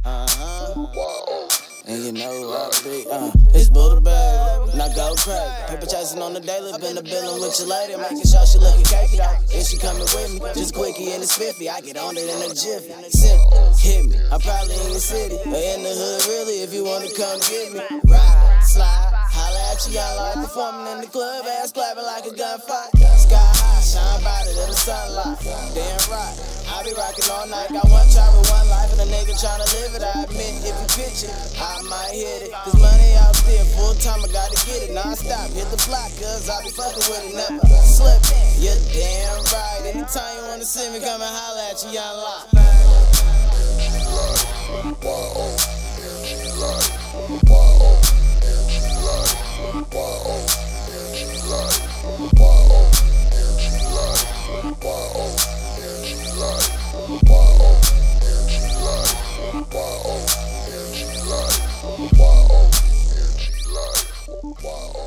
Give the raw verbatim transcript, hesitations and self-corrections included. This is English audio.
Uh-huh. And you know I be, uh, it's Buddha, baby, and I go crazy. Paper chasing on the daily, been the billin' with your lady, making sure she looking cakey though. If she coming with me, just quickie and it's fifty, I get on it in a jiffy. Simple, hit me, I'm probably in your city, or in the hood really, if you wanna come get me. Ride, slide, holla at you, young like performing in the club, ass clapping like a gunfight. Sky high, shine brighter than the sunlight. Damn right, I be rocking all night, got one try with one life, and a nigga tryna live it. I admit, if you pitch it, I might hit it. Cause money out there, full time, I gotta get it. Non-stop, hit the block, cause I be fucking with it, never slipping. You're damn right, anytime you wanna see me, come and holla at you, young lot. Wow.